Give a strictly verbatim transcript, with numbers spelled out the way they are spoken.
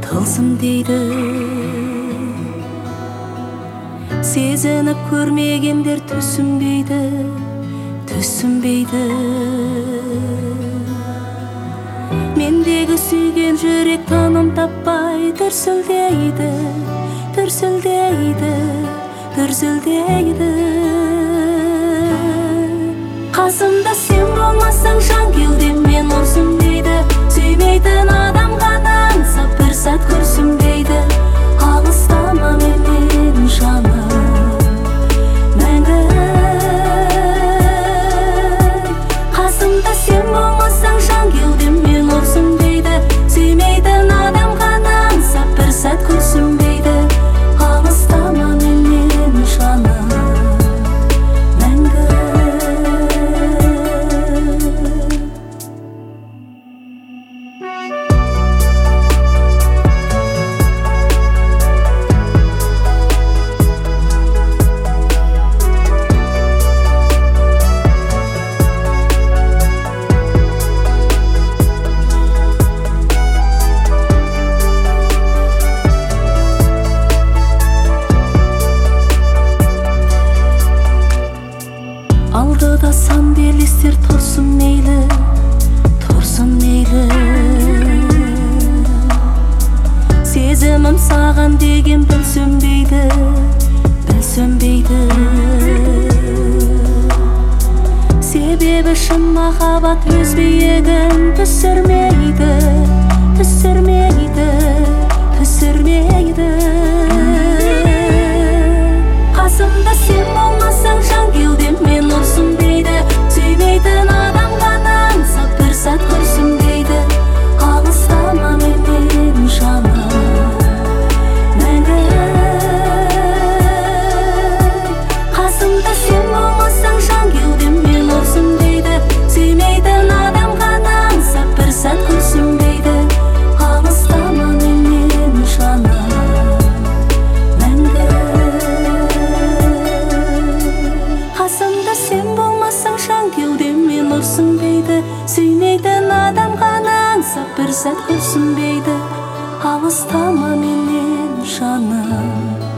тылсым дейді. Сезініп көрмегендер түсінбейді, түсінбейді. Мендегі сүйген жүрек таным таппай дүрсілдейді, дүрсілдейді, дүрсілдейді. Қасымда сен болмасаң жан кеудеммен ұрсын дейді. Сүймейтін адам ғана аңсап бір сәт көрсін дейді. Алыстама менен жаным мәңгі. Қасымда сен болмасаң жан кеудеммен ұрсын дейді. Сүймейтін адам ғана аңсап бір сәт көрсін дейді. Алыстама менен жаным мәңгі. Алдыда сан белестер тұрсын мейлі, тұрсын мейлі. Сезімім саған деген білсем дейді, білсем дейді. Себебі шын махаббат өз биігін түсірмейді, түсірмейді, түсірмейді. Қасымда сен болмасаң жан кеудеммен ұрсын дейді. Сүймейтін адам ғана аңсап бір сәт көрсін дейді. Алыстама менен жаным мәңгі. Қасымда сен болмасаң жан кеудеммен ұрсын дейді. Сүймейтін адам ғана аңсап бір сәт көрсін дейді. Алыстама менен жаным мәңгі. Қасымда сен болмасаң жан кеудеммен ұрсын дейді. Сүймейтін адам ғана аңсап бір сәт көрсін дейді. Алыстама менен жаным